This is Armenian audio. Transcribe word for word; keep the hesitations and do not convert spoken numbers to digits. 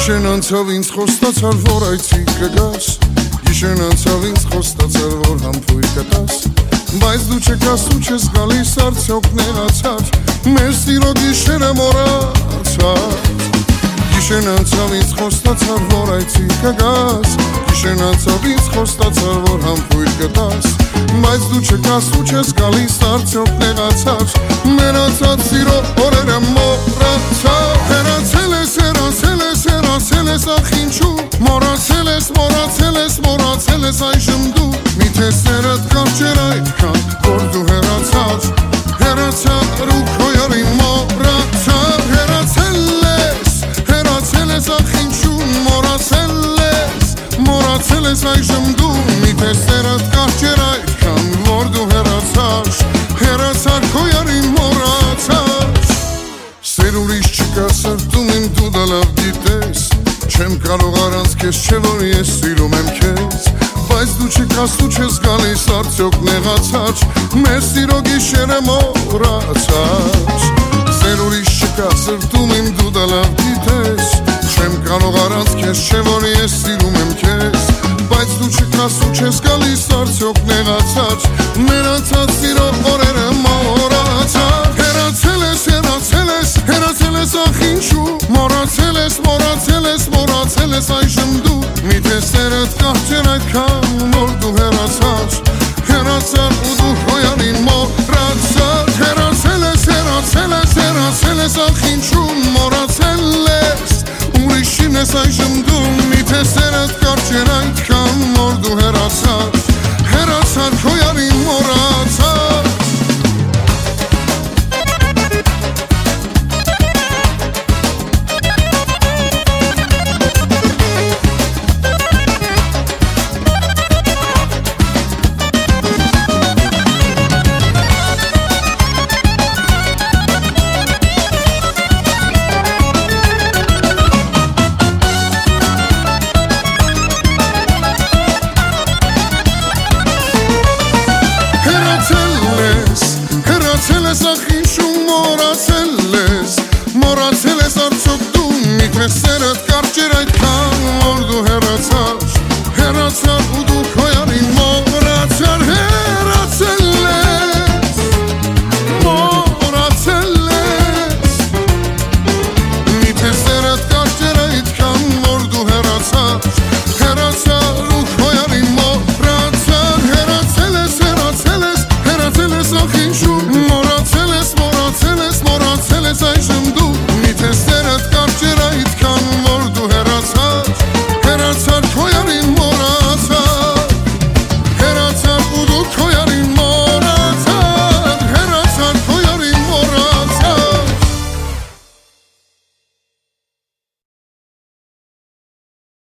Gիշեն անցավ ինձ խոստացար, որ այցի կգաս, Գիշեն անցավ ինձ խոստացար, որ համբույր կտաս, Բայց դու չկաս ու չես գալիս, արդյոք նեղացար, Մեր սիրո գիշերը մոռացար։ Գիշեն անցավ ինձ խոստացար, որ այցի կգաս, Գիշեն անցավ ինձ խոստացար, որ համբույր կտաս, Բայց դու չկաս ու չես գալիս, արդյոք նեղացար, Մեր անցած սիրո օրերը մոռացար։ Հեռացել ես, հեռացել ես, հեռացել ես, ախ ինչու, Մոռացել ես, մոռացել ես, մոռացել ես այժմ դու, Միթե սերդ կարճեր այդքան, որ դու հեռացար, Հեռացար ու քո յարին մոռացար։ Հեռացել ես, հեռացել ես, ախ ինչու, Մոռացել ես, մոռացել ես այժմ դու, Միթե սերդ կարճեր այդքան, որ դու հեռացար, Հեռացար քո յարին մոռացար։ Սեր ուրիշ չկա սրտում իմ դու դա լավ գիտես, Չեմ կարող առանց քեզ, չէ որ ես սիրում եմ քեզ, Բայց դու չկաս ու չես գալիս, արդյոք նեղացար, Մեր սիրո գիշերը մոռացար։ Սեր ուրիշ չկա սրտում իմ դու դա լավ գիտես, Չեմ կարող առանց քեզ, չէ որ ես սիրում եմ քեզ, Բայց դու չկաս ու չես գալիս, արդյոք նեղացար, Մեր անցած սիրո օրերը մոռացար։ Հեռացել ես, հեռացել ես, հեռացել ես, ախ ինչու, Մոռացել ես, մոռացել ես, մոռացել ես այժմ դու, Միթե սերդ կարճեր այդքան, որ դու հեռացար, Հեռացար ու դու քո յարին մոռացար։ Հեռացել ես, հեռացել ես, հեռացել ես, ախ ինչու, Մոռացել ես, ուրիշին ես այժմ դու, Միթե սերդ կարճեր այդքան, որ դու հեռացար, Հեռացար քո յարին մոռացար։ Հեռացել ես, ախ ինչու, մոռացել ես, Մոռացել ես արդյոք դու, Միթե սերդ